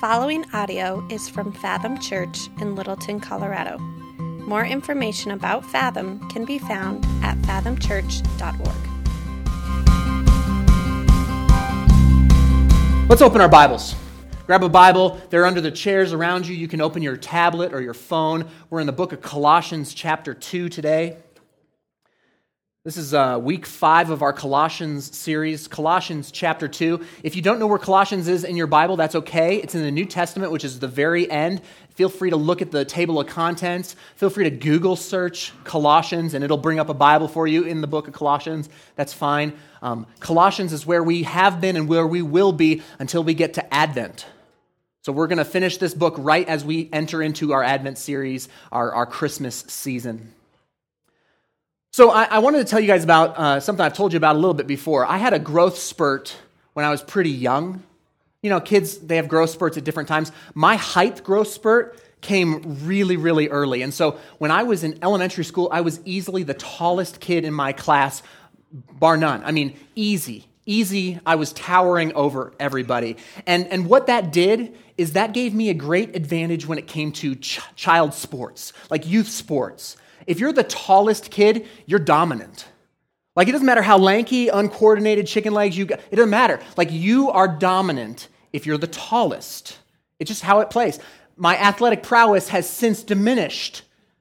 following audio is from Fathom Church in Littleton, Colorado. More information about Fathom can be found at fathomchurch.org. Let's open our Bibles. Grab a Bible. They're under the chairs around you. You can open your tablet or your phone. We're in the book of Colossians chapter 2 today. This is week 5 of our Colossians series, Colossians chapter 2. If you don't know where Colossians is in your Bible, that's okay. It's in the New Testament, which is the very end. Feel free to look at the table of contents. Feel free to Google search Colossians, and it'll bring up a Bible for you in the book of Colossians. That's fine. Colossians is where we have been and where we will be until we get to Advent. So we're going to finish this book right as we enter into our Advent series, our Christmas season. So I wanted to tell you guys about something I've told you about a little bit before. I had a growth spurt when I was pretty young. You know, kids, they have growth spurts at different times. My height growth spurt came really, really early. And so when I was in elementary school, I was easily the tallest kid in my class, bar none. I mean, easy. I was towering over everybody. And what that did is that gave me a great advantage when it came to child sports, like youth sports. If you're the tallest kid, you're dominant. Like, it doesn't matter how lanky, uncoordinated chicken legs you got. It doesn't matter. Like, you are dominant if you're the tallest. It's just how it plays. My athletic prowess has since diminished.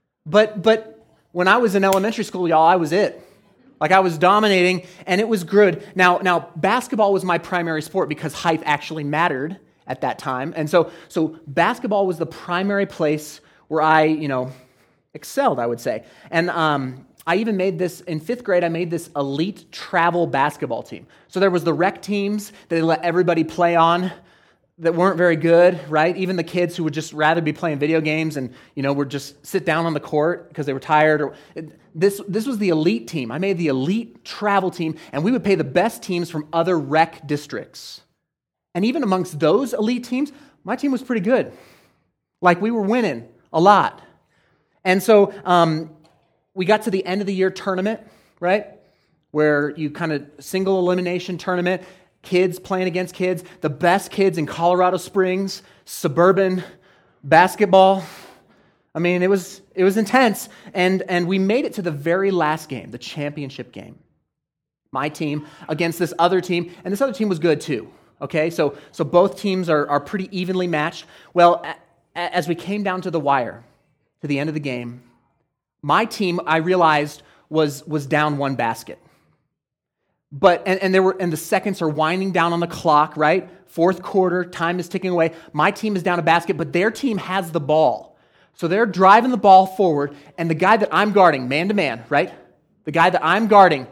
But when I was in elementary school, y'all, I was it. Like, I was dominating, and it was good. Now, basketball was my primary sport because height actually mattered at that time. And so basketball was the primary place where I, excelled, I would say. And I even made this, in 5th grade, I made this elite travel basketball team. So there was the rec teams that they let everybody play on that weren't very good, right? Even the kids who would just rather be playing video games and, would just sit down on the court because they were tired. This was the elite team. I made the elite travel team, and we would pay the best teams from other rec districts. And even amongst those elite teams, my team was pretty good. Like, we were winning a lot. And so we got to the end of the year tournament, right? Where you kind of single elimination tournament, kids playing against kids, the best kids in Colorado Springs, suburban basketball. I mean, it was intense. And we made it to the very last game, the championship game. My team against this other team, and this other team was good too. Okay, so both teams are pretty evenly matched. Well, as we came down to the wire, to the end of the game, my team, I realized, was down 1 basket. But and the seconds are winding down on the clock, right? 4th quarter, time is ticking away. My team is down a basket, but their team has the ball. So they're driving the ball forward, and the guy that I'm guarding, man to man, right? The guy that I'm guarding,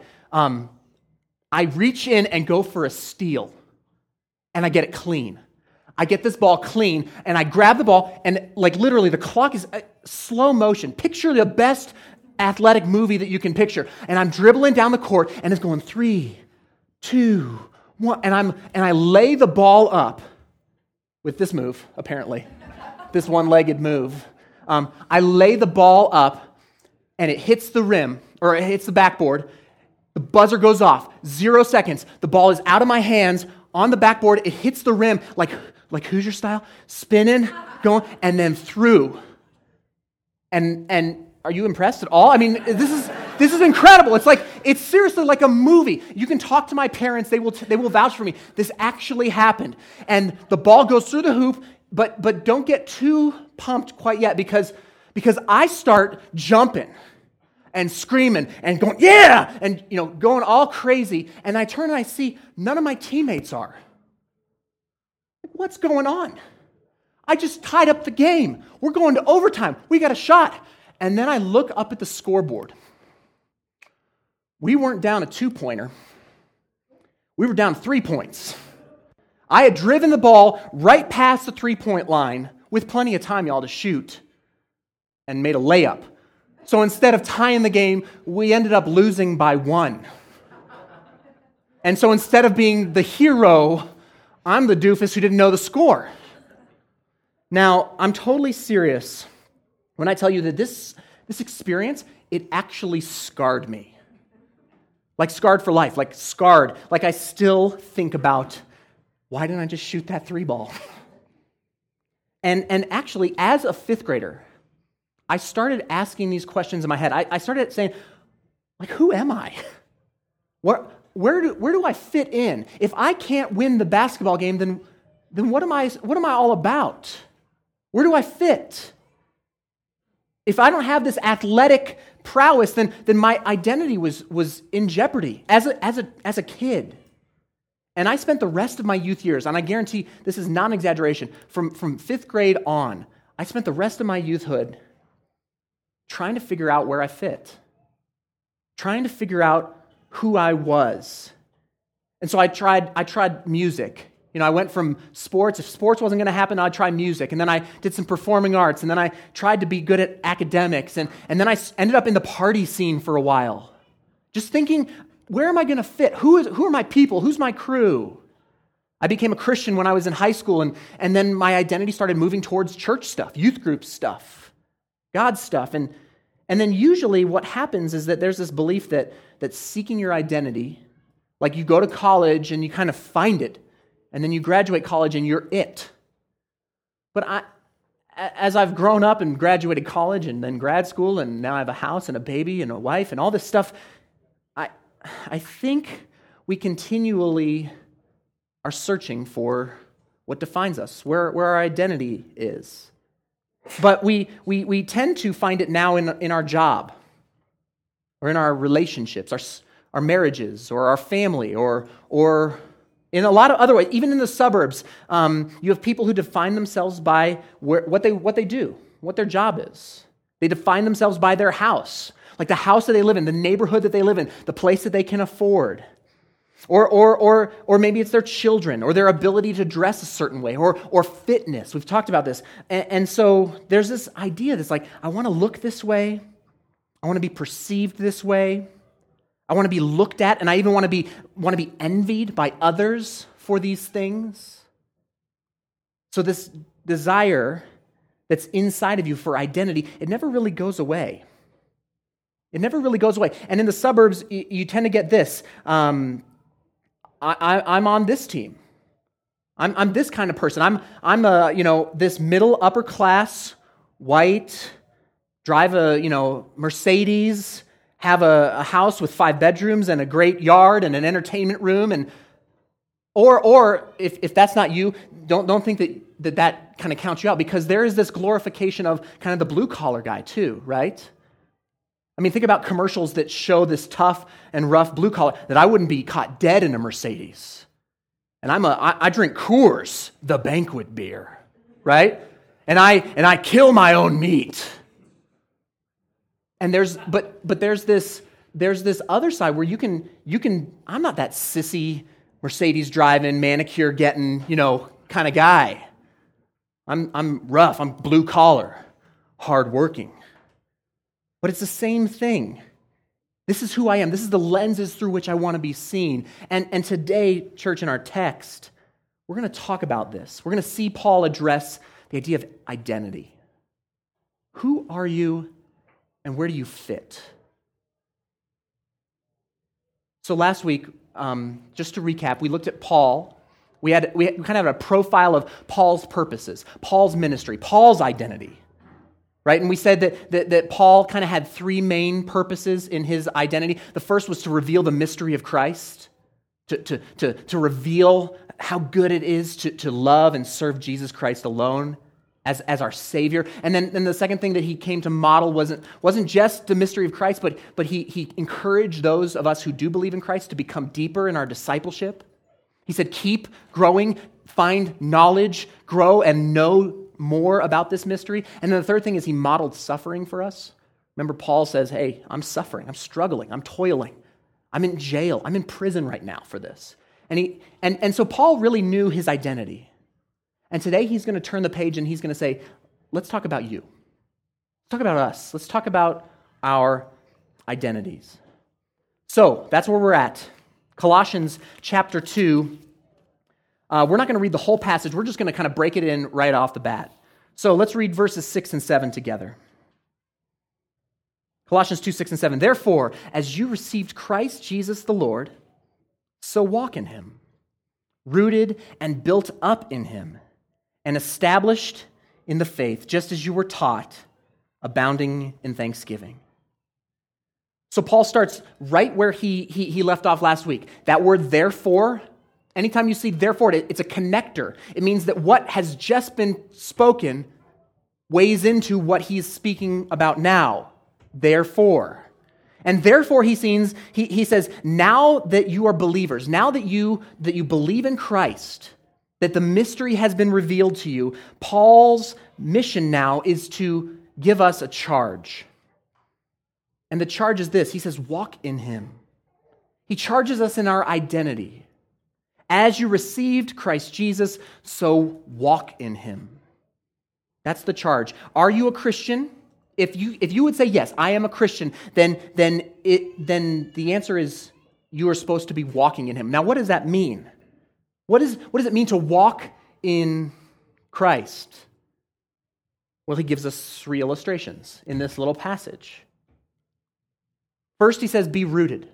I reach in and go for a steal, and I get it clean. I get this ball clean, and I grab the ball, and like literally the clock is slow motion. Picture the best athletic movie that you can picture. And I'm dribbling down the court, and it's going 3, 2, 1, and I lay the ball up with this move, apparently, this one-legged move. I lay the ball up, and it hits the rim, or it hits the backboard. The buzzer goes off. 0 seconds. The ball is out of my hands on the backboard. It hits the rim like Hoosier style, spinning, going, and then through. And are you impressed at all? I mean, this is incredible. It's seriously like a movie. You can talk to my parents; they will vouch for me. This actually happened, and the ball goes through the hoop. But don't get too pumped quite yet because I start jumping and screaming and going, yeah, and going all crazy. And I turn and I see none of my teammates are. What's going on? I just tied up the game. We're going to overtime. We got a shot. And then I look up at the scoreboard. We weren't down a 2-pointer. We were down 3 points. I had driven the ball right past the 3-point line with plenty of time, y'all, to shoot and made a layup. So instead of tying the game, we ended up losing by 1. And so instead of being the hero, I'm the doofus who didn't know the score. Now, I'm totally serious when I tell you that this experience, it actually scarred me. Like scarred for life, like scarred. Like I still think about, why didn't I just shoot that 3 ball? And actually, as a fifth grader, I started asking these questions in my head. I started saying, like, who am I? Where do I fit in? If I can't win the basketball game, then what am I all about? Where do I fit? If I don't have this athletic prowess, then my identity was in jeopardy as a kid. And I spent the rest of my youth years, and I guarantee this is not an exaggeration, from fifth grade on, I spent the rest of my youthhood trying to figure out where I fit, trying to figure out who I was. And so I tried music. I went from sports. If sports wasn't going to happen, I'd try music. And then I did some performing arts. And then I tried to be good at academics. And then I ended up in the party scene for a while, just thinking, where am I going to fit? Who are my people? Who's my crew? I became a Christian when I was in high school. And then my identity started moving towards church stuff, youth group stuff, God stuff. And then usually what happens is that there's this belief that seeking your identity, like you go to college and you kind of find it, and then you graduate college and you're it. But as I've grown up and graduated college and then grad school, and now I have a house and a baby and a wife and all this stuff, I think we continually are searching for what defines us, where our identity is. But we tend to find it now in our job, or in our relationships, our marriages, or our family, or in a lot of other ways. Even in the suburbs, you have people who define themselves by what they do, what their job is. They define themselves by their house, like the house that they live in, the neighborhood that they live in, the place that they can afford. Or maybe it's their children, or their ability to dress a certain way, or fitness. We've talked about this. And so there's this idea that's like, I want to look this way. I want to be perceived this way. I want to be looked at, and I even want to be envied by others for these things. So this desire that's inside of you for identity, it never really goes away. It never really goes away. And in the suburbs, you tend to get this. I'm on this team. I'm this kind of person. I'm this middle upper class white, drive a Mercedes, have a house with 5 bedrooms and a great yard and an entertainment room, and or if that's not you, don't think that kind of counts you out, because there is this glorification of kind of the blue collar guy too, right? I mean, think about commercials that show this tough and rough blue collar, that I wouldn't be caught dead in a Mercedes. And I drink Coors, the banquet beer, right? And I kill my own meat. And there's this other side where you can I'm not that sissy Mercedes driving, manicure getting, kind of guy. I'm rough, I'm blue collar, hardworking. But it's the same thing. This is who I am. This is the lenses through which I want to be seen. And today, church, in our text, we're going to talk about this. We're going to see Paul address the idea of identity. Who are you and where do you fit? So last week, just to recap, we looked at Paul. We kind of had a profile of Paul's purposes, Paul's ministry, Paul's identity. Right? And we said that Paul kind of had 3 main purposes in his identity. The first was to reveal the mystery of Christ, to reveal how good it is to love and serve Jesus Christ alone as our Savior. And then the second thing that he came to model wasn't just the mystery of Christ, but he encouraged those of us who do believe in Christ to become deeper in our discipleship. He said, keep growing, find knowledge, grow, and know more about this mystery. And then the third thing is he modeled suffering for us. Remember, Paul says, hey, I'm suffering, I'm struggling, I'm toiling, I'm in jail, I'm in prison right now for this. And so Paul really knew his identity. And today he's going to turn the page and he's going to say, let's talk about you. Let's talk about us. Let's talk about our identities. So that's where we're at. Colossians chapter 2. We're not going to read the whole passage. We're just going to kind of break it in right off the bat. So let's read verses 6 and 7 together. Colossians 2, 6 and 7. Therefore, as you received Christ Jesus the Lord, so walk in him, rooted and built up in him, and established in the faith, just as you were taught, abounding in thanksgiving. So Paul starts right where he left off last week. That word therefore, anytime you see therefore, it's a connector. It means that what has just been spoken weighs into what he's speaking about now. Therefore. And therefore he says, now that you are believers, now that you believe in Christ, that the mystery has been revealed to you, Paul's mission now is to give us a charge. And the charge is this. He says, walk in him. He charges us in our identity. As you received Christ Jesus, so walk in him. That's the charge. Are you a Christian? If you would say, yes, I am a Christian, then the answer is you are supposed to be walking in him. Now, what does that mean? What does it mean to walk in Christ? Well, he gives us 3 illustrations in this little passage. First, he says, be rooted.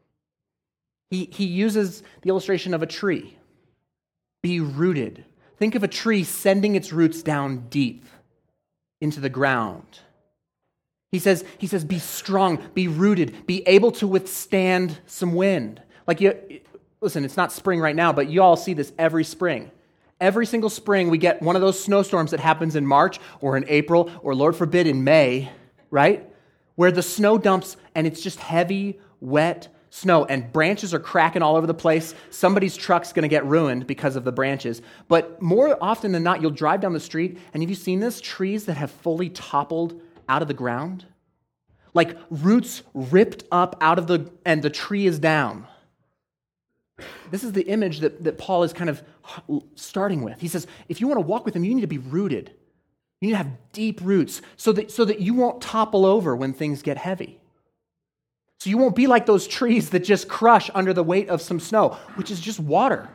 He uses the illustration of a tree. Be rooted. Think of a tree sending its roots down deep into the ground. He says, be strong, be rooted, be able to withstand some wind. Listen, it's not spring right now, but you all see this every spring. Every single spring, we get one of those snowstorms that happens in March or in April or, Lord forbid, in May, right? Where the snow dumps and it's just heavy, wet snow and branches are cracking all over the place. Somebody's truck's going to get ruined because of the branches. But more often than not, you'll drive down the street and have you seen this? Trees that have fully toppled out of the ground? Like roots ripped up and the tree is down. This is the image that Paul is kind of starting with. He says, if you want to walk with him, you need to be rooted. You need to have deep roots so that you won't topple over when things get heavy. So you won't be like those trees that just crush under the weight of some snow, which is just water.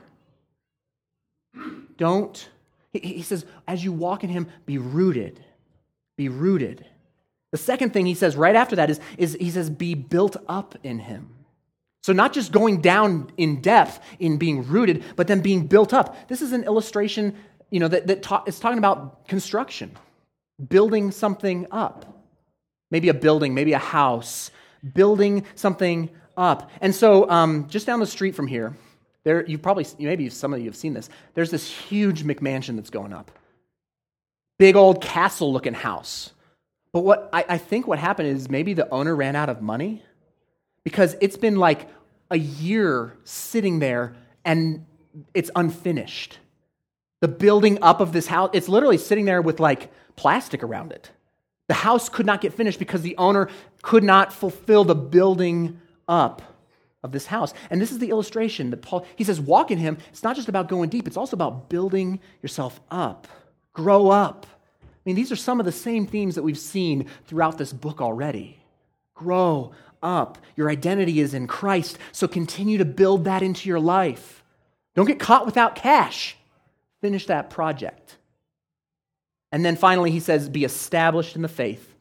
He says, as you walk in him, be rooted. Be rooted. The second thing he says right after that is he says, be built up in him. So not just going down in depth in being rooted, but then being built up. This is an illustration, that is talking about construction, building something up. Maybe a building, maybe a house, building something up. And so just down the street from here, maybe some of you have seen this, there's this huge McMansion that's going up. Big old castle-looking house. But what I think what happened is maybe the owner ran out of money because it's been like a year sitting there and it's unfinished. The building up of this house, it's literally sitting there with like plastic around it. The house could not get finished because the owner could not fulfill the building up of this house. And this is the illustration that he says, walk in him. It's not just about going deep. It's also about building yourself up. Grow up. I mean, these are some of the same themes that we've seen throughout this book already. Grow up. Your identity is in Christ, so continue to build that into your life. Don't get caught without cash. Finish that project. And then finally, he says, be established in the faith.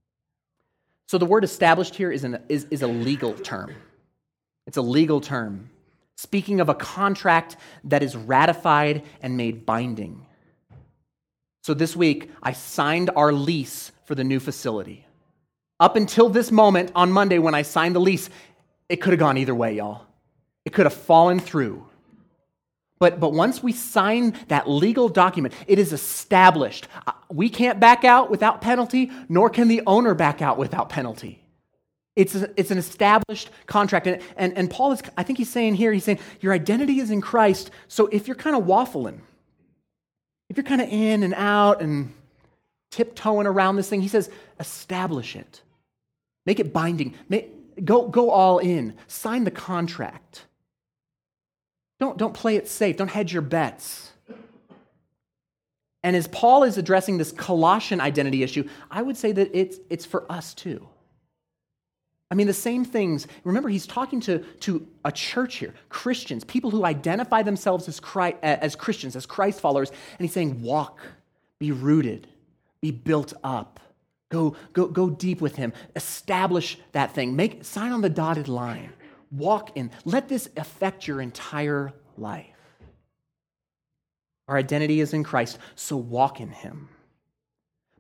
So the word established here is a legal term. It's a legal term, speaking of a contract that is ratified and made binding. So this week, I signed our lease for the new facility. Up until this moment on Monday when I signed the lease, it could have gone either way, y'all. It could have fallen through. But once we sign that legal document, it is established. We can't back out without penalty, nor can the owner back out without penalty. It's an established contract. And Paul is, I think he's saying your identity is in Christ, so if you're kind of waffling, if you're kind of in and out and tiptoeing around this thing, he says, establish it. Make it binding. Go all in. Sign the contract. Don't play it safe. Don't hedge your bets. And as Paul is addressing this Colossian identity issue, I would say that it's for us too. I mean, the same things. Remember, he's talking to a church here, Christians, people who identify themselves as Christians, as Christ followers, and he's saying, walk, be rooted, be built up, go deep with him, establish that thing, sign on the dotted line, walk in, let this affect your entire life. Our identity is in Christ, so walk in him.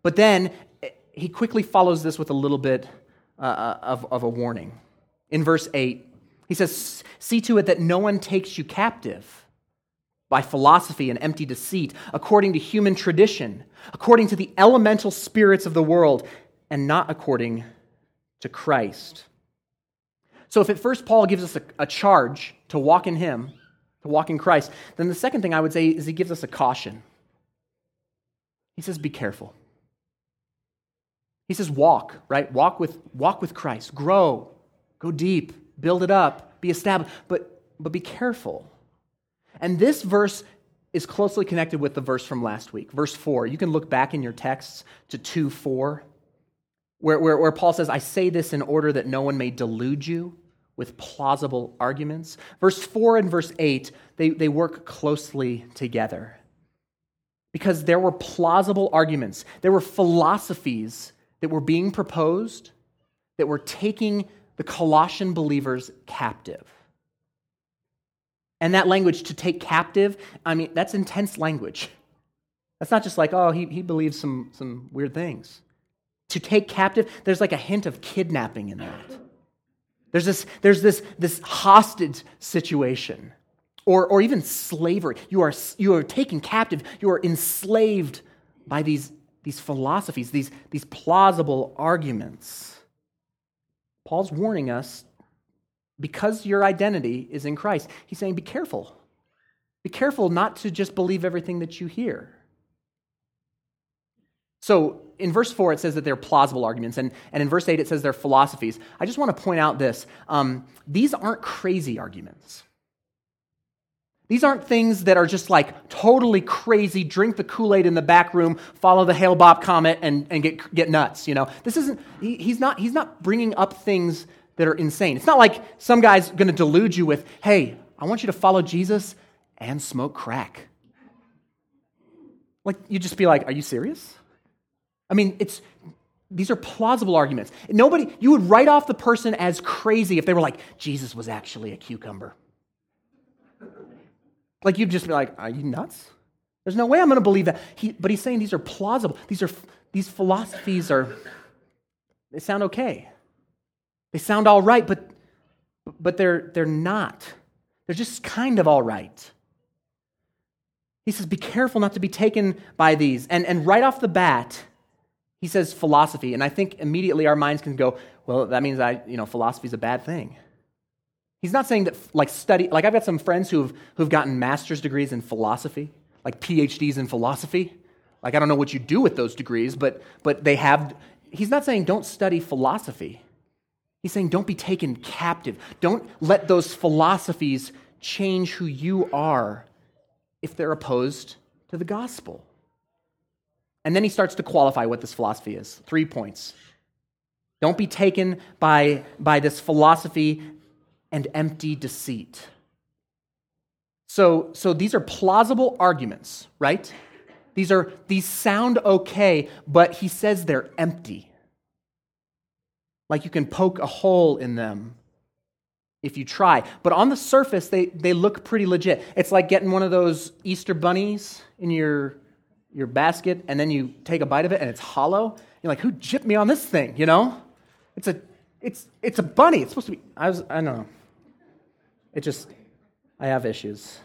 But then he quickly follows this with a little bit of a warning. In verse 8, he says, "See to it that no one takes you captive by philosophy and empty deceit, according to human tradition, according to the elemental spirits of the world, and not according to Christ." So if at first Paul gives us a charge to walk in him, to walk in Christ, then the second thing I would say is he gives us a caution. He says, be careful. He says, walk, right? Walk with Christ. Grow. Go deep. Build it up. Be established. But be careful. And this verse is closely connected with the verse from last week. Verse 4. You can look back in your texts to 2:4, where Paul says, "I say this in order that no one may delude you with plausible arguments." Verse 4 and verse 8, they work closely together. Because there were plausible arguments. There were philosophies that were being proposed that were taking the Colossian believers captive. And that language, to take captive, I mean, that's intense language. That's not just like, oh, he believes some weird things. To take captive, there's like a hint of kidnapping in that. There's this hostage situation, or even slavery. You are taken captive. You are enslaved by these philosophies, these plausible arguments. Paul's warning us, because your identity is in Christ, he's saying, be careful. Be careful not to just believe everything that you hear. So in verse 4, it says that they're plausible arguments, and in verse 8, it says they're philosophies. I just want to point out this. These aren't crazy arguments. These aren't things that are just like totally crazy, drink the Kool-Aid in the back room, follow the Hale-Bopp comet, and get nuts. You know, this isn't. He's not bringing up things that are insane. It's not like some guy's going to delude you with, "Hey, I want you to follow Jesus and smoke crack." Like, you just be like, "Are you serious?" I mean, these are plausible arguments. You would write off the person as crazy if they were like, "Jesus was actually a cucumber." Like, you'd just be like, "Are you nuts? There's no way I'm going to believe that." But he's saying these are plausible. These philosophies they sound okay. They sound all right, but they're not. They're just kind of all right. He says, be careful not to be taken by these. And right off the bat, he says philosophy. And I think immediately our minds can go, well, that means philosophy is a bad thing. He's not saying that I've got some friends who've gotten master's degrees in philosophy, like PhDs in philosophy. Like, I don't know what you do with those degrees, but they have. He's not saying don't study philosophy. He's saying don't be taken captive. Don't let those philosophies change who you are if they're opposed to the gospel. And then he starts to qualify what this philosophy is. 3 points. Don't be taken by this philosophy and empty deceit. So these are plausible arguments, right? These sound okay, but he says they're empty. Like, you can poke a hole in them if you try. But on the surface, they look pretty legit. It's like getting one of those Easter bunnies in your basket, and then you take a bite of it, and it's hollow. You're like, who gypped me on this thing, you know? It's a bunny. It's supposed to be, I don't know. I have issues.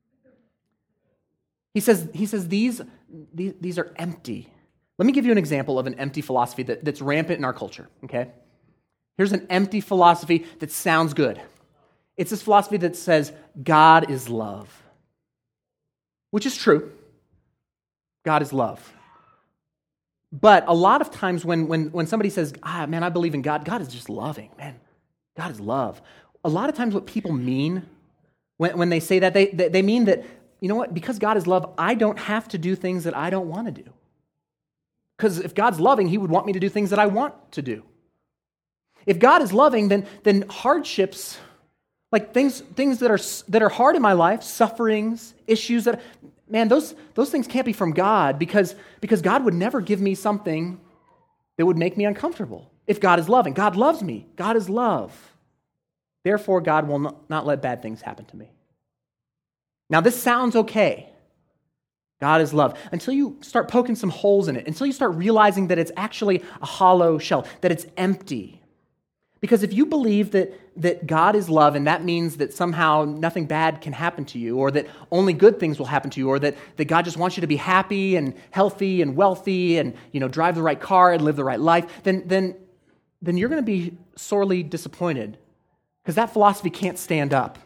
He says these are empty. Let me give you an example of an empty philosophy that's rampant in our culture, okay? Here's an empty philosophy that sounds good. It's this philosophy that says God is love, which is true. God is love. But a lot of times when somebody says, man, I believe in God, God is just loving, man. God is love. A lot of times what people mean when they say that, they mean that, you know what, because God is love, I don't have to do things that I don't want to do. Because if God's loving, he would want me to do things that I want to do. If God is loving, then hardships, like things that are hard in my life, sufferings, issues that, man, those things can't be from God because God would never give me something that would make me uncomfortable. If God is loving, God loves me. God is love. Therefore, God will not let bad things happen to me. Now, this sounds okay. God is love, until you start poking some holes in it, until you start realizing that it's actually a hollow shell, that it's empty. Because if you believe that God is love, and that means that somehow nothing bad can happen to you, or that only good things will happen to you, or that God just wants you to be happy and healthy and wealthy and drive the right car and live the right life, then you're going to be sorely disappointed, because that philosophy can't stand up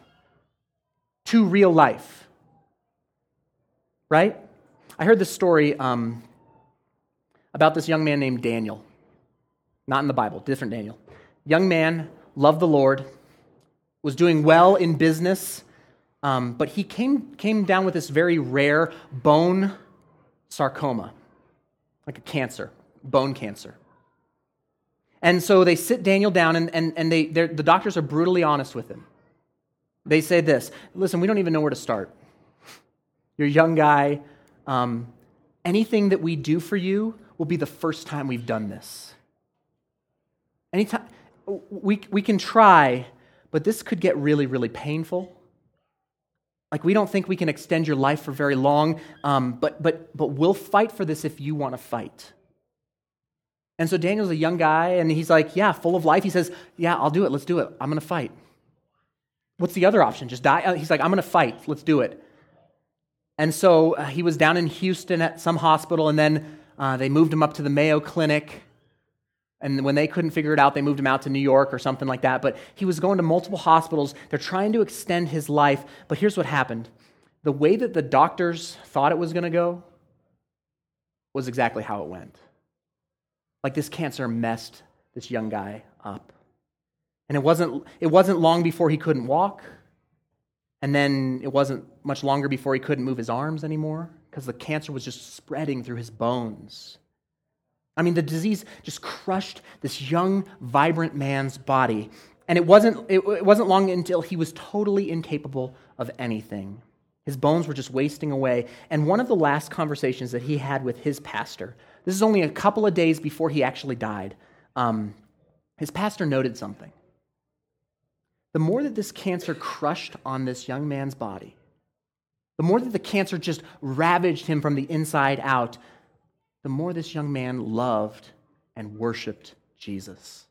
to real life. Right? I heard this story about this young man named Daniel. Not in the Bible, different Daniel. Young man, loved the Lord, was doing well in business, but he came down with this very rare bone sarcoma, like a cancer, bone cancer. And so they sit Daniel down, and the doctors are brutally honest with him. They say this: listen, we don't even know where to start. You're a young guy. Anything that we do for you will be the first time we've done this. Anytime we can try, but this could get really, really painful. Like, we don't think we can extend your life for very long, but we'll fight for this if you want to fight. And so Daniel's a young guy, and he's like, yeah, full of life. He says, yeah, I'll do it. Let's do it. I'm going to fight. What's the other option? Just die? He's like, I'm going to fight. Let's do it. And so he was down in Houston at some hospital, and then they moved him up to the Mayo Clinic. And when they couldn't figure it out, they moved him out to New York or something like that. But he was going to multiple hospitals. They're trying to extend his life. But here's what happened. The way that the doctors thought it was going to go was exactly how it went. Like, this cancer messed this young guy up. And it wasn't long before he couldn't walk. And then it wasn't much longer before he couldn't move his arms anymore, because the cancer was just spreading through his bones. I mean, the disease just crushed this young, vibrant man's body. And it wasn't long until he was totally incapable of anything. His bones were just wasting away. And one of the last conversations that he had with his pastor, this is only a couple of days before he actually died, his pastor noted something. The more that this cancer crushed on this young man's body, the more that the cancer just ravaged him from the inside out, the more this young man loved and worshiped Jesus.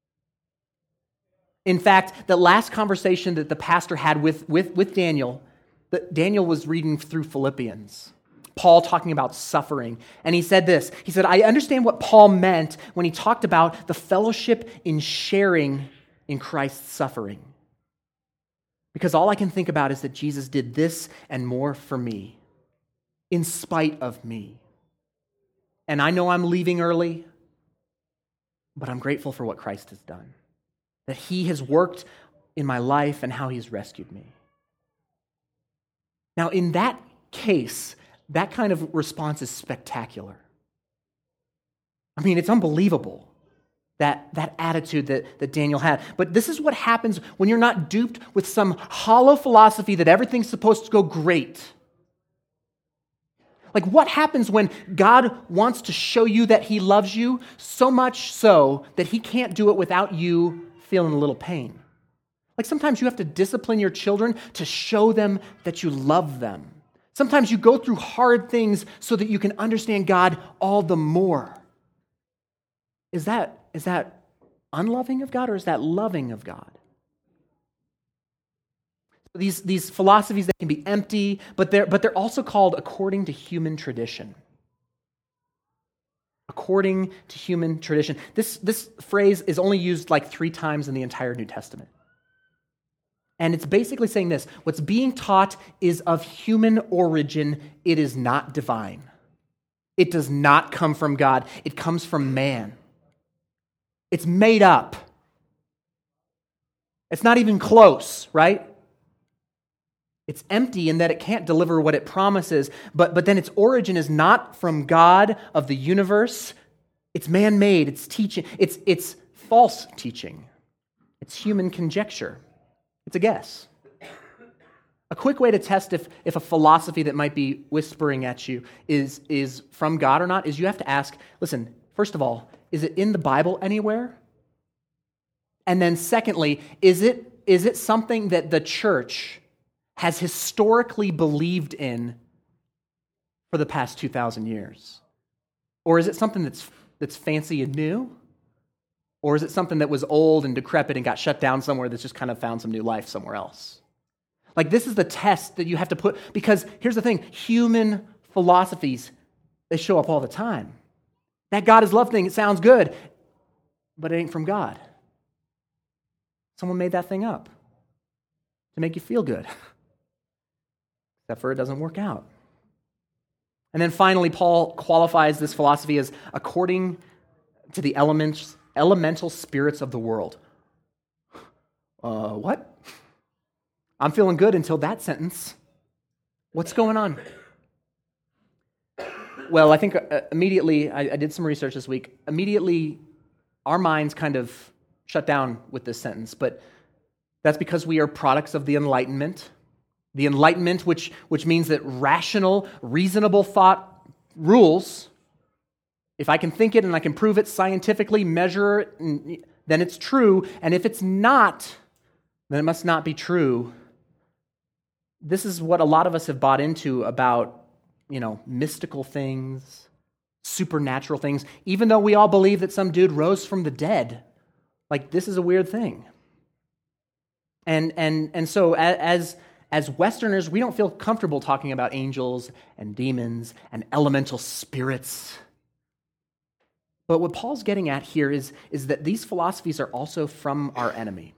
In fact, the last conversation that the pastor had with Daniel, Daniel was reading through Philippians, Paul talking about suffering. And he said this. He said, I understand what Paul meant when he talked about the fellowship in sharing in Christ's suffering. Because all I can think about is that Jesus did this and more for me, in spite of me. And I know I'm leaving early, but I'm grateful for what Christ has done. That he has worked in my life and how he's rescued me. Now, in that case, that kind of response is spectacular. I mean, it's unbelievable, that attitude that Daniel had. But this is what happens when you're not duped with some hollow philosophy that everything's supposed to go great. Like, what happens when God wants to show you that he loves you so much so that he can't do it without you feeling a little pain? Like, sometimes you have to discipline your children to show them that you love them. Sometimes you go through hard things so that you can understand God all the more. Is that unloving of God, or is that loving of God? These philosophies, they can be empty, but they're also called according to human tradition. According to human tradition. This phrase is only used like 3 times in the entire New Testament. And it's basically saying this: what's being taught is of human origin. It is not divine. It does not come from God. It comes from man. It's made up. It's not even close, right? It's empty in that it can't deliver what it promises, but then its origin is not from God of the universe. It's man-made. It's teaching. It's false teaching. It's human conjecture. It's a guess. A quick way to test if a philosophy that might be whispering at you is from God or not is you have to ask, listen, first of all, is it in the Bible anywhere? And then secondly, is it something that the church has historically believed in for the past 2,000 years? Or is it something that's fancy and new? Or is it something that was old and decrepit and got shut down somewhere that's just kind of found some new life somewhere else? Like, this is the test that you have to put, because here's the thing, human philosophies, they show up all the time. That God is love thing, it sounds good, but it ain't from God. Someone made that thing up to make you feel good. Except for it doesn't work out. And then finally, Paul qualifies this philosophy as according to the elemental spirits of the world. What? I'm feeling good until that sentence. What's going on? Well, I think immediately, I did some research this week, immediately our minds kind of shut down with this sentence, but that's because we are products of the Enlightenment. The Enlightenment, which means that rational, reasonable thought rules. If I can think it and I can prove it scientifically, measure it, then it's true. And if it's not, then it must not be true. This is what a lot of us have bought into about, mystical things, supernatural things, even though we all believe that some dude rose from the dead. Like, this is a weird thing. And so as Westerners, we don't feel comfortable talking about angels and demons and elemental spirits. But what Paul's getting at here is that these philosophies are also from our enemy.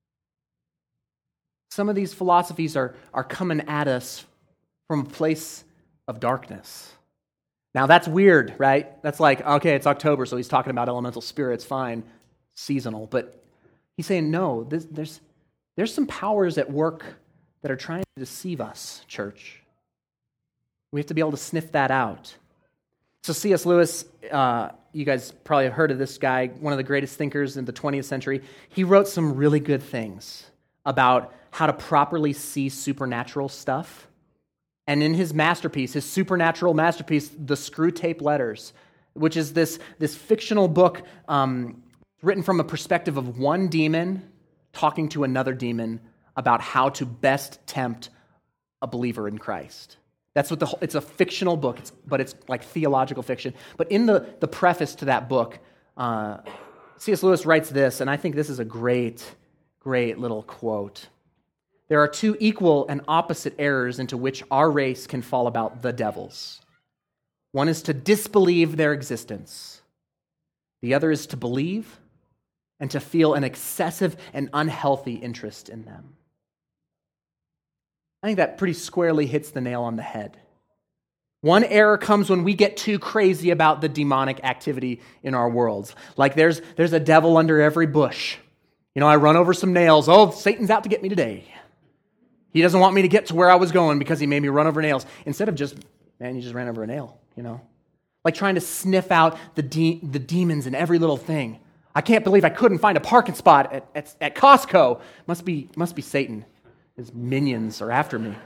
Some of these philosophies are coming at us from a place of darkness. Now that's weird, right? That's like, okay, it's October, so he's talking about elemental spirits, fine, seasonal. But he's saying, no, there's some powers at work that are trying to deceive us, church. We have to be able to sniff that out. So C.S. Lewis, you guys probably have heard of this guy, one of the greatest thinkers in the 20th century. He wrote some really good things about how to properly see supernatural stuff. And in his masterpiece, his supernatural masterpiece, The Screwtape Letters, which is this fictional book written from a perspective of one demon talking to another demon about how to best tempt a believer in Christ. That's what it's a fictional book, but it's like theological fiction. But in the preface to that book, C.S. Lewis writes this, and I think this is a great little quote. There are two equal and opposite errors into which our race can fall about the devils. One is to disbelieve their existence. The other is to believe and to feel an excessive and unhealthy interest in them. I think that pretty squarely hits the nail on the head. One error comes when we get too crazy about the demonic activity in our worlds. Like there's a devil under every bush. I run over some nails. Oh, Satan's out to get me today. He doesn't want me to get to where I was going because he made me run over nails. Instead of you just ran over a nail, Like trying to sniff out the demons in every little thing. I can't believe I couldn't find a parking spot at Costco. Must be Satan. His minions are after me.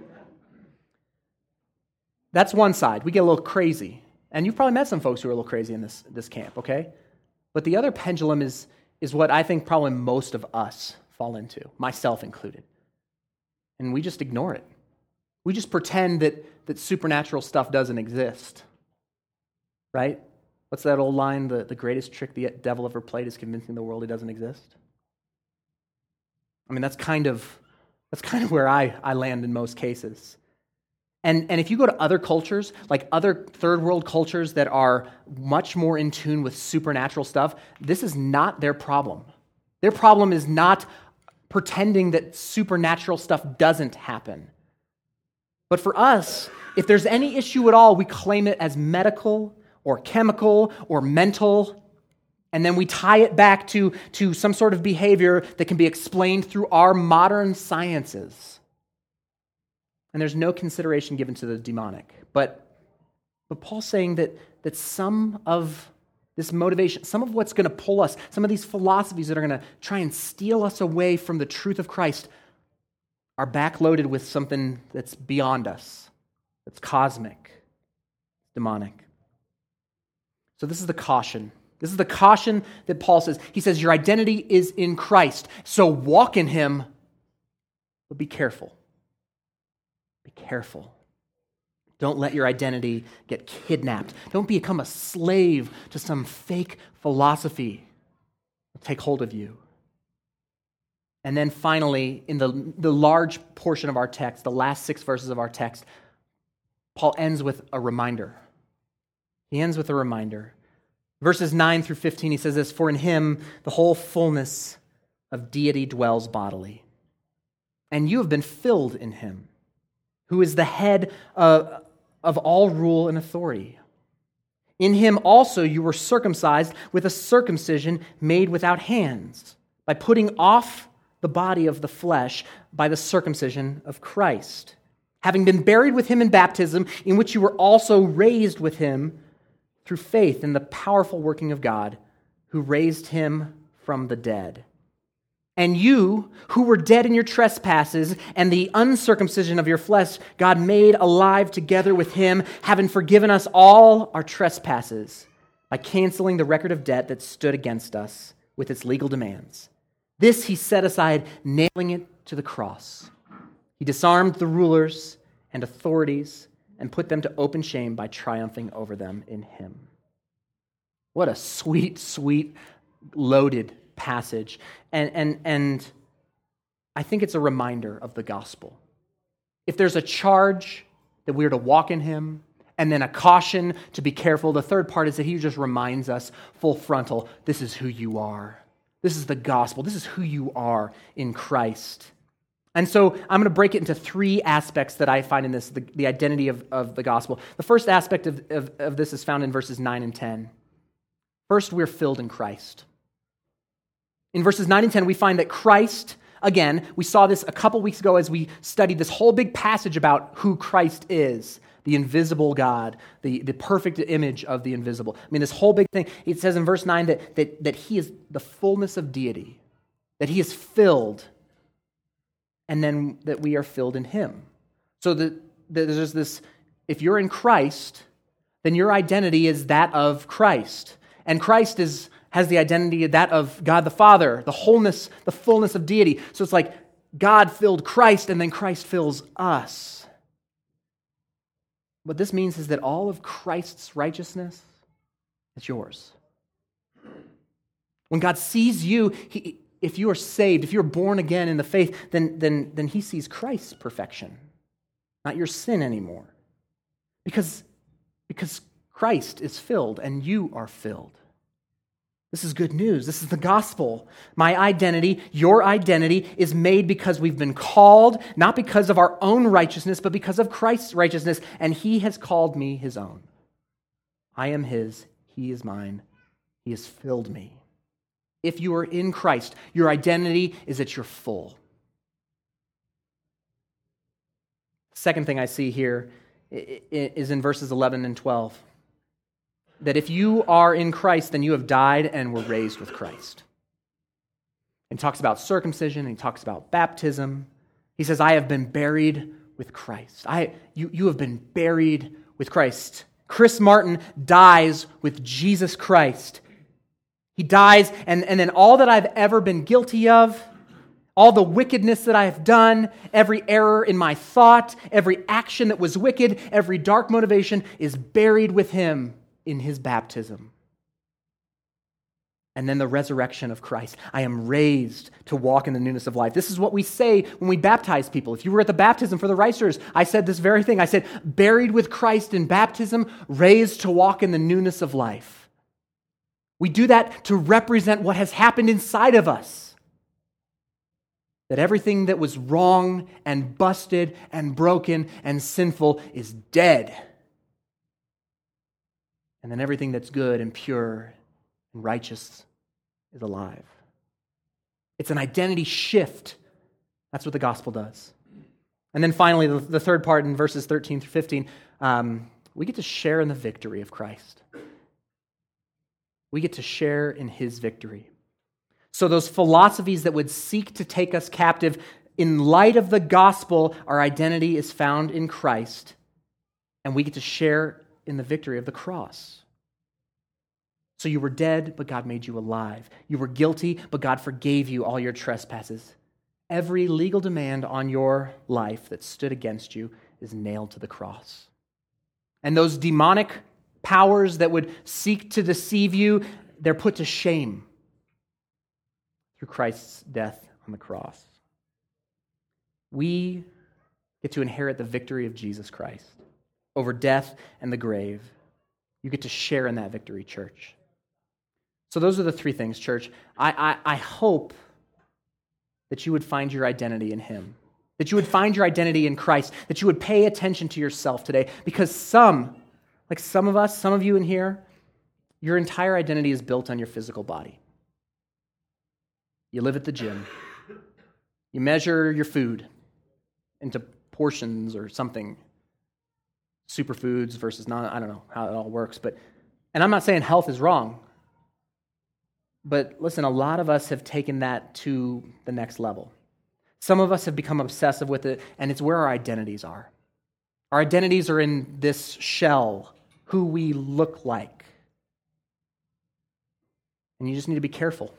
That's one side. We get a little crazy. And you've probably met some folks who are a little crazy in this camp, okay? But the other pendulum is what I think probably most of us fall into, myself included. And we just ignore it. We just pretend that supernatural stuff doesn't exist. Right? What's that old line? The greatest trick the devil ever played is convincing the world he doesn't exist. I mean, that's kind of where I land in most cases. And if you go to other cultures, like other third world cultures that are much more in tune with supernatural stuff, this is not their problem. Their problem is not pretending that supernatural stuff doesn't happen. But for us, if there's any issue at all, we claim it as medical or chemical or mental, and then we tie it back to some sort of behavior that can be explained through our modern sciences. And there's no consideration given to the demonic. But Paul's saying that some of this motivation, some of what's going to pull us, some of these philosophies that are going to try and steal us away from the truth of Christ are backloaded with something that's beyond us, that's cosmic, demonic. So this is the caution. This is the caution that Paul says. He says, your identity is in Christ, so walk in him, but be careful. Be careful. Don't let your identity get kidnapped. Don't become a slave to some fake philosophy. Take hold of you. And then finally, in the large portion of our text, the last 6 verses of our text, Paul ends with a reminder. He ends with a reminder. Verses 9 through 15, he says this, "For in him the whole fullness of deity dwells bodily. And you have been filled in him, who is the head of all rule and authority. In him also you were circumcised with a circumcision made without hands, by putting off the body of the flesh by the circumcision of Christ, having been buried with him in baptism, in which you were also raised with him through faith in the powerful working of God, who raised him from the dead. And you, who were dead in your trespasses and the uncircumcision of your flesh, God made alive together with him, having forgiven us all our trespasses by canceling the record of debt that stood against us with its legal demands. This he set aside, nailing it to the cross. He disarmed the rulers and authorities and put them to open shame by triumphing over them in him." What a sweet, sweet, loaded passage. And I think it's a reminder of the gospel. If there's a charge that we are to walk in him, and then a caution to be careful, the third part is that he just reminds us full frontal, this is who you are. This is the gospel. This is who you are in Christ. And so I'm going to break it into 3 aspects that I find in this, the identity of the gospel. The first aspect of this is found in verses 9 and 10. First, we're filled in Christ. In verses 9 and 10, we find that Christ, again, we saw this a couple weeks ago as we studied this whole big passage about who Christ is, the invisible God, the perfect image of the invisible. I mean, this whole big thing, it says in verse 9 that he is the fullness of deity, that he is filled, and then that we are filled in him. So that there's this, if you're in Christ, then your identity is that of Christ. And Christ has the identity of that of God the Father, the wholeness, the fullness of deity. So it's like God filled Christ, and then Christ fills us. What this means is that all of Christ's righteousness is yours. When God sees you, if you are saved, if you're born again in the faith, then he sees Christ's perfection, not your sin anymore. Because Christ is filled and you are filled. This is good news. This is the gospel. My identity, your identity, is made because we've been called, not because of our own righteousness, but because of Christ's righteousness, and he has called me his own. I am his, he is mine, he has filled me. If you are in Christ, your identity is that you're full. Second thing I see here is in verses 11 and 12. That if you are in Christ, then you have died and were raised with Christ. And he talks about circumcision, and he talks about baptism. He says, I have been buried with Christ. You have been buried with Christ. Chris Martin dies with Jesus Christ. He dies, and then all that I've ever been guilty of, all the wickedness that I have done, every error in my thought, every action that was wicked, every dark motivation is buried with him in his baptism. And then the resurrection of Christ. I am raised to walk in the newness of life. This is what we say when we baptize people. If you were at the baptism for the Reisers, I said this very thing. I said, buried with Christ in baptism, raised to walk in the newness of life. We do that to represent what has happened inside of us. That everything that was wrong and busted and broken and sinful is dead. And then everything that's good and pure and righteous is alive. It's an identity shift. That's what the gospel does. And then finally, the third part in verses 13 through 15, we get to share in the victory of Christ. We get to share in his victory. So those philosophies that would seek to take us captive, in light of the gospel, our identity is found in Christ, and we get to share in the victory of the cross. So you were dead, but God made you alive. You were guilty, but God forgave you all your trespasses. Every legal demand on your life that stood against you is nailed to the cross. And those demonic powers that would seek to deceive you, they're put to shame through Christ's death on the cross. We get to inherit the victory of Jesus Christ over death and the grave. You get to share in that victory, church. So those are the three things, church. I hope that you would find your identity in Him, that you would find your identity in Christ, that you would pay attention to yourself today, because some of us, some of you in here, your entire identity is built on your physical body. You live at the gym. You measure your food into portions or something. Superfoods versus non, I don't know how it all works. And I'm not saying health is wrong. But listen, a lot of us have taken that to the next level. Some of us have become obsessive with it, and it's where our identities are. Our identities are in this shell, who we look like. And you just need to be careful.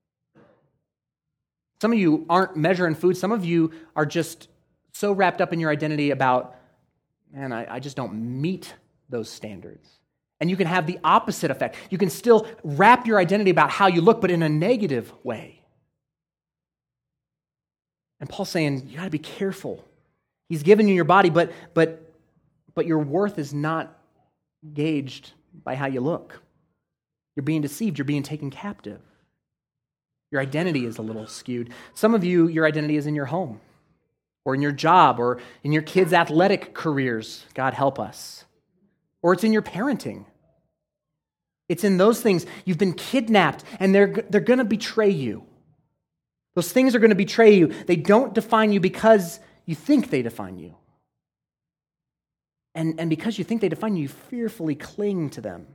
Some of you aren't measuring food. Some of you are just so wrapped up in your identity about, man, I just don't meet those standards. And you can have the opposite effect. You can still wrap your identity about how you look, but in a negative way. And Paul's saying, you got to be careful. He's given you your body, but your worth is not gauged by how you look. You're being deceived. You're being taken captive. Your identity is a little skewed. Some of you, your identity is in your home, or in your job, or in your kids' athletic careers. God help us. Or it's in your parenting. It's in those things. You've been kidnapped, and they're going to betray you. Those things are going to betray you. They don't define you because you think they define you. And because you think they define you, you fearfully cling to them.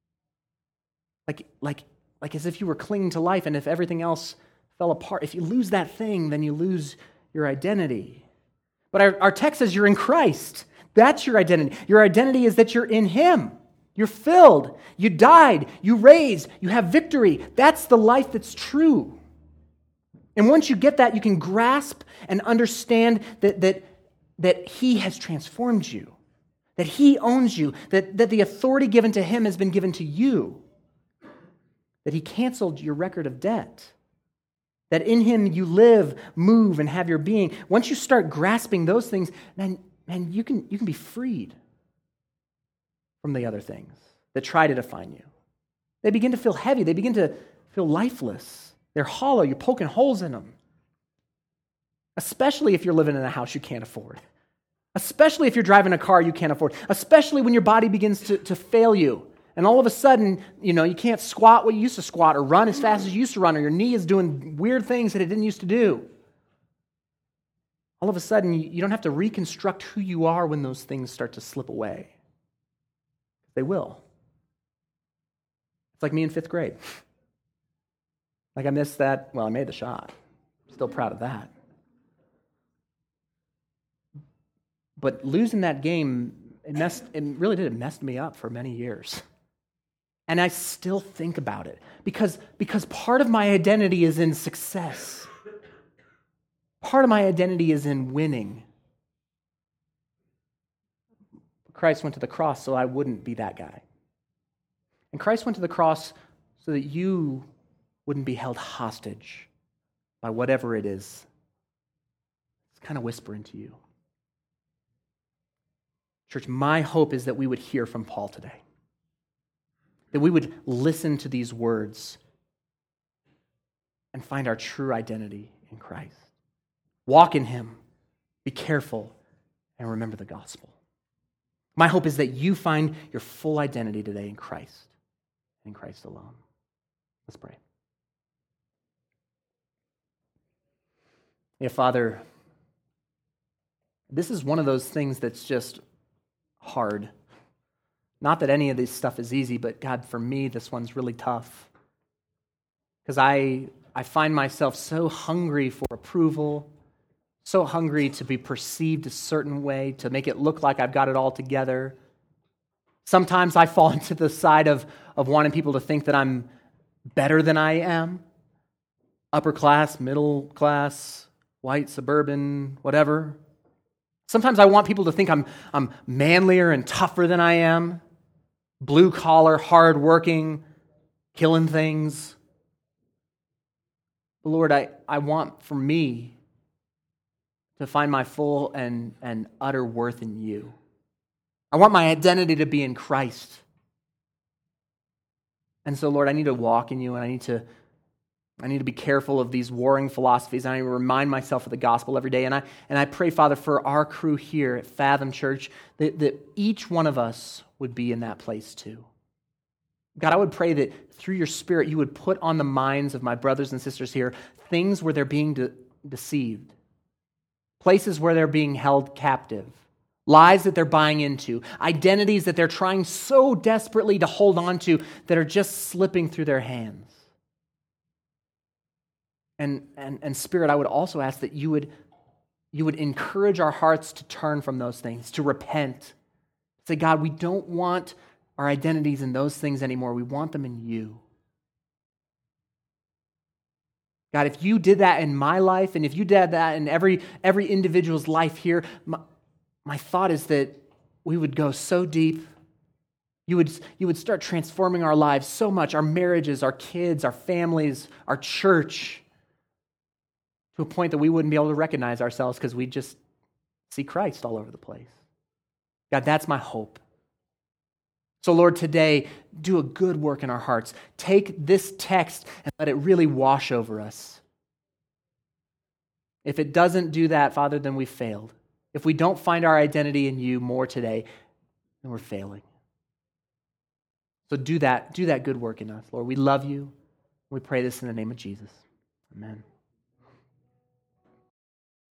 Like as if you were clinging to life, and if everything else fell apart, if you lose that thing, then you lose your identity. But our text says you're in Christ. That's your identity. Your identity is that you're in Him. You're filled. You died. You raised. You have victory. That's the life that's true. And once you get that, you can grasp and understand that He has transformed you, that He owns you, that the authority given to Him has been given to you, that He canceled your record of debt, that in Him you live, move, and have your being. Once you start grasping those things, man, you can be freed from the other things that try to define you. They begin to feel heavy. They begin to feel lifeless. They're hollow. You're poking holes in them. Especially if you're living in a house you can't afford. Especially if you're driving a car you can't afford. Especially when your body begins to fail you. And all of a sudden, you can't squat what you used to squat or run as fast as you used to run, or your knee is doing weird things that it didn't used to do. All of a sudden, you don't have to reconstruct who you are when those things start to slip away. They will. It's like me in 5th grade. Like I missed that. Well, I made the shot. Still proud of that. But losing that game, it really did. It messed me up for many years. And I still think about it because part of my identity is in success. Part of my identity is in winning. Christ went to the cross so I wouldn't be that guy. And Christ went to the cross so that you wouldn't be held hostage by whatever it is. It's kind of whispering to you. Church, my hope is that we would hear from Paul today. That we would listen to these words and find our true identity in Christ. Walk in Him, be careful, and remember the gospel. My hope is that you find your full identity today in Christ, and in Christ alone. Let's pray. Yeah, Father, this is one of those things that's just hard. Not that any of this stuff is easy, but God, for me, this one's really tough. Because I find myself so hungry for approval, so hungry to be perceived a certain way, to make it look like I've got it all together. Sometimes I fall into the side of wanting people to think that I'm better than I am. Upper class, middle class, white, suburban, whatever. Sometimes I want people to think I'm manlier and tougher than I am, blue collar, hard working, killing things. But Lord, I want for me to find my full and utter worth in you. I want my identity to be in Christ. And so, Lord, I need to walk in you, and I need to be careful of these warring philosophies. I need to remind myself of the gospel every day. And I pray, Father, for our crew here at Fathom Church, that each one of us would be in that place too. God, I would pray that through your Spirit, you would put on the minds of my brothers and sisters here things where they're being deceived, places where they're being held captive, lies that they're buying into, identities that they're trying so desperately to hold on to that are just slipping through their hands. And Spirit, I would also ask that you would encourage our hearts to turn from those things, to repent. Say, God, we don't want our identities in those things anymore. We want them in you. God, if you did that in my life, and if you did that in every individual's life here, my thought is that we would go so deep. You would start transforming our lives so much, our marriages, our kids, our families, our church, to a point that we wouldn't be able to recognize ourselves because we just see Christ all over the place. God, that's my hope. So Lord, today, do a good work in our hearts. Take this text and let it really wash over us. If it doesn't do that, Father, then we failed. If we don't find our identity in you more today, then we're failing. So do that good work in us, Lord. We love you. We pray this in the name of Jesus. Amen.